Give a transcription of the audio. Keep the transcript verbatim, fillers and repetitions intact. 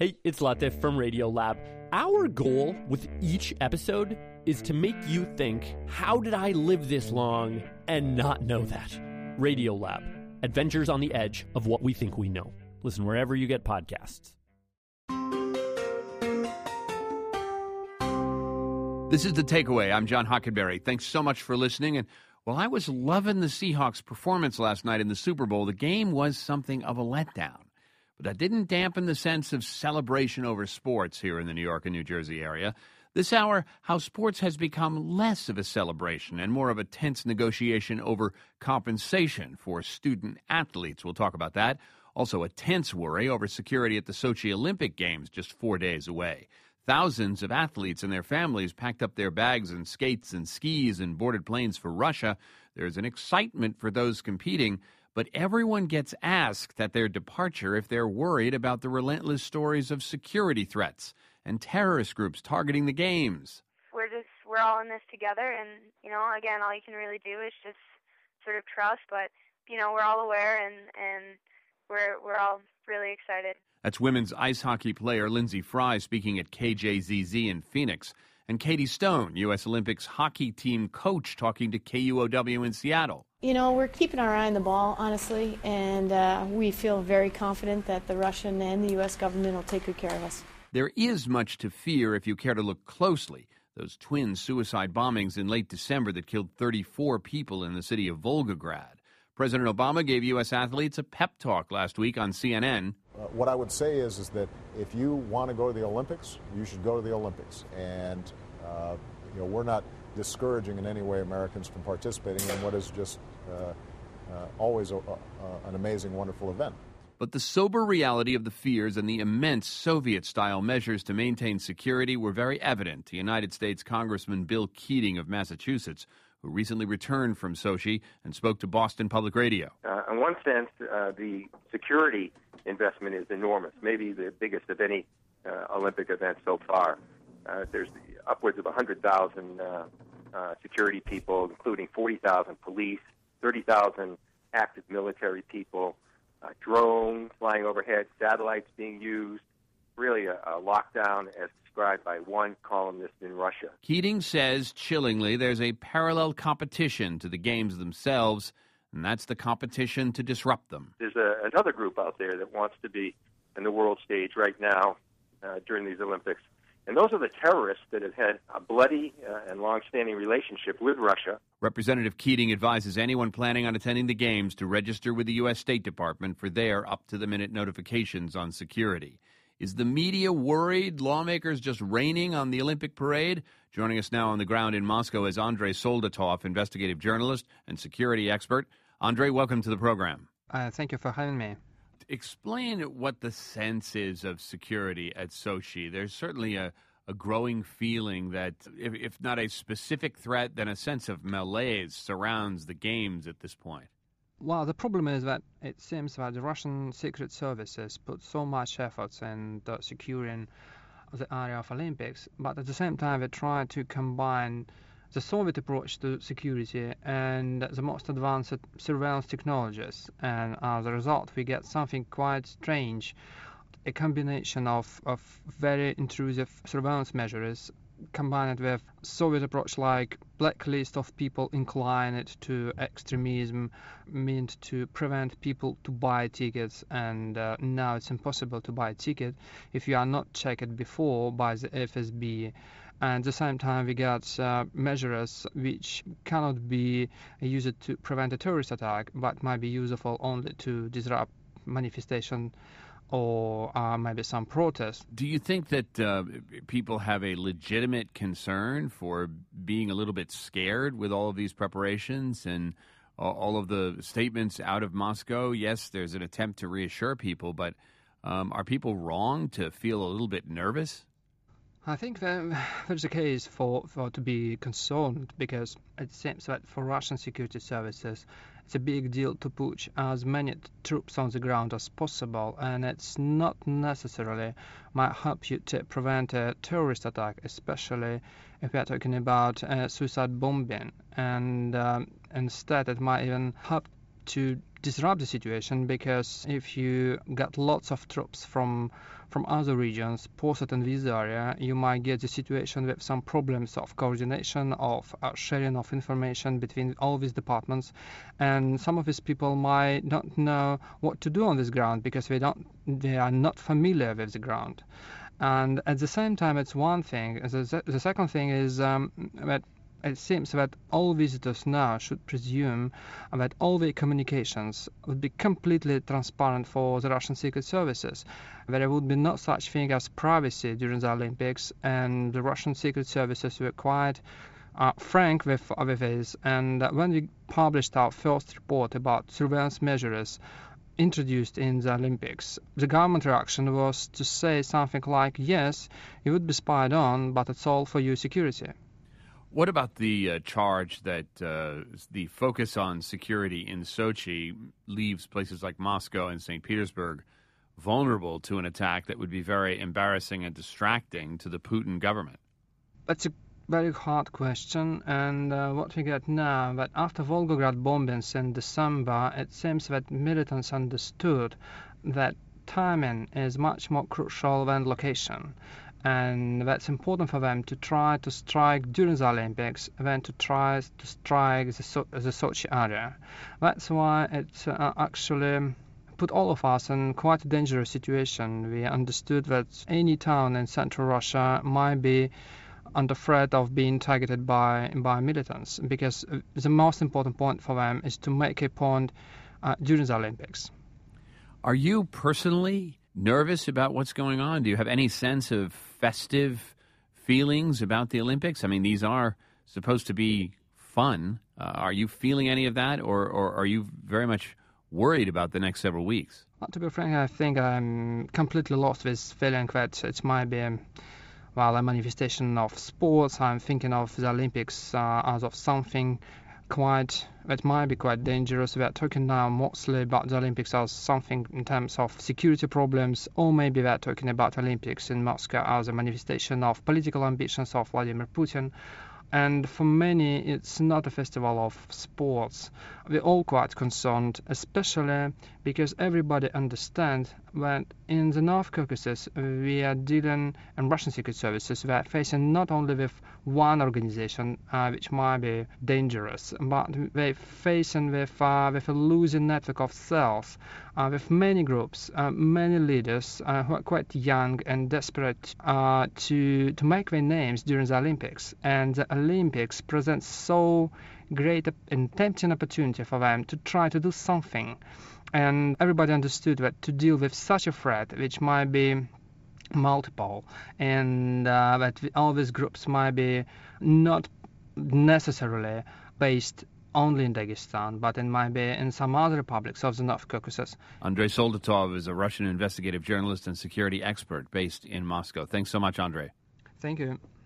Hey, it's Latif from Radiolab. Our goal with each episode is to make you think, how did I live this long and not know that? Radiolab, adventures on the edge of what we think we know. Listen wherever you get podcasts. This is The Takeaway. I'm John Hockenberry. Thanks so much for listening. And while I was loving the Seahawks' performance last night in the Super Bowl, the game was something of a letdown. But that didn't dampen the sense of celebration over sports here in the New York and New Jersey area. This hour, how sports has become less of a celebration and more of a tense negotiation over compensation for student athletes. We'll talk about that. Also, a tense worry over security at the Sochi Olympic Games just four days away. Thousands of athletes and their families packed up their bags and skates and skis and boarded planes for Russia. There's an excitement for those competing, but everyone gets asked at their departure if they're worried about the relentless stories of security threats and terrorist groups targeting the games. We're just, we're all in this together, and, you know, again, all you can really do is just sort of trust, but, you know, we're all aware, and, and we're, we're all really excited. That's women's ice hockey player Lindsey Fry speaking at K J Z Z in Phoenix, and Katie Stone, U S Olympics hockey team coach, talking to K U O W in Seattle. You know, we're keeping our eye on the ball, honestly, and uh, we feel very confident that the Russian and the U S government will take good care of us. There is much to fear if you care to look closely. Those twin suicide bombings in late December that killed thirty-four people in the city of Volgograd. President Obama gave U S athletes a pep talk last week on C N N. Uh, what I would say is, is that if you want to go to the Olympics, you should go to the Olympics. And, uh, you know, we're not discouraging in any way Americans from participating in what is just uh, uh, always a, a, an amazing, wonderful event. But the sober reality of the fears and the immense Soviet-style measures to maintain security were very evident to United States Congressman Bill Keating of Massachusetts, who recently returned from Sochi and spoke to Boston Public Radio. Uh, in one sense, uh, the security investment is enormous, maybe the biggest of any uh, Olympic event so far. Uh, there's upwards of one hundred thousand uh, uh, security people, including forty thousand police, thirty thousand active military people, uh, drones flying overhead, satellites being used, really a, a lockdown as described by one columnist in Russia. Keating says, chillingly, there's a parallel competition to the games themselves, and that's the competition to disrupt them. There's a, another group out there that wants to be in the world stage right now uh, during these Olympics. And those are the terrorists that have had a bloody uh, and long-standing relationship with Russia. Representative Keating advises anyone planning on attending the games to register with the U S State Department for their up-to-the-minute notifications on security. Is the media worried? Lawmakers just raining on the Olympic parade? Joining us now on the ground in Moscow is Andrei Soldatov, investigative journalist and security expert. Andrei, welcome to the program. Uh, thank you for having me. Explain what the sense is of security at Sochi. There's certainly a, a growing feeling that, if, if not a specific threat, then a sense of malaise surrounds the games at this point. Well, the problem is that it seems that the Russian secret services put so much efforts in the securing the area of Olympics, but at the same time they try to combine the Soviet approach to security and the most advanced surveillance technologies, and as a result we get something quite strange, a combination of, of very intrusive surveillance measures combined with Soviet approach like blacklist of people inclined to extremism, meant to prevent people to buy tickets, and uh, now it's impossible to buy a ticket if you are not checked before by the F S B. And at the same time we got uh, measures which cannot be used to prevent a terrorist attack, but might be useful only to disrupt manifestation or uh, maybe some protest. Do you think that uh, people have a legitimate concern for being a little bit scared with all of these preparations and all of the statements out of Moscow? Yes, there's an attempt to reassure people, but um, are people wrong to feel a little bit nervous? I think that there's a case for, for to be concerned, because it seems that for Russian security services it's a big deal to put as many troops on the ground as possible, and it's not necessarily might help you to prevent a terrorist attack, especially if we are talking about uh, suicide bombing, and um, instead it might even help to disrupt the situation, because if you get lots of troops from from other regions posted in this area, you might get the situation with some problems of coordination, of uh, sharing of information between all these departments, and some of these people might not know what to do on this ground because they don't they are not familiar with the ground. And at the same time, it's one thing. The, the second thing is um, that it seems that all visitors now should presume that all the communications would be completely transparent for the Russian secret services. There would be no such thing as privacy during the Olympics, and the Russian secret services were quite uh, frank with, with this. And when we published our first report about surveillance measures introduced in the Olympics, the government reaction was to say something like, yes, you would be spied on, but it's all for your security. What about the uh, charge that uh, the focus on security in Sochi leaves places like Moscow and Saint Petersburg vulnerable to an attack that would be very embarrassing and distracting to the Putin government? That's a very hard question, and uh, what we get now, that after Volgograd bombings in December, it seems that militants understood that timing is much more crucial than location. And that's important for them to try to strike during the Olympics than to try to strike the, so- the Sochi area. That's why it uh, actually put all of us in quite a dangerous situation. We understood that any town in central Russia might be under threat of being targeted by, by militants, because the most important point for them is to make a point uh, during the Olympics. Are you personally nervous about what's going on? Do you have any sense of festive feelings about the Olympics? I mean, these are supposed to be fun. Uh, are you feeling any of that, or, or are you very much worried about the next several weeks? Well, to be frank, I think I'm completely lost with feeling that it might be, well, a manifestation of sports. I'm thinking of the Olympics uh, as of something quite that might be quite dangerous. We are talking now mostly about the Olympics as something in terms of security problems, or maybe we are talking about Olympics in Moscow as a manifestation of political ambitions of Vladimir Putin. And for many, it's not a festival of sports. We're all quite concerned, especially because everybody understands that in the North Caucasus, we are dealing, and Russian secret services, we are facing not only with one organization, uh, which might be dangerous, but we're facing with, uh, with a losing network of cells, uh, with many groups, uh, many leaders uh, who are quite young and desperate uh, to, to make their names during the Olympics. And the Olympics presents so great and tempting opportunity for them to try to do something. And everybody understood that to deal with such a threat, which might be multiple, and uh, that all these groups might be not necessarily based only in Dagestan, but it might be in some other republics of the North Caucasus. Andrei Soldatov is a Russian investigative journalist and security expert based in Moscow. Thanks so much, Andrei. Thank you.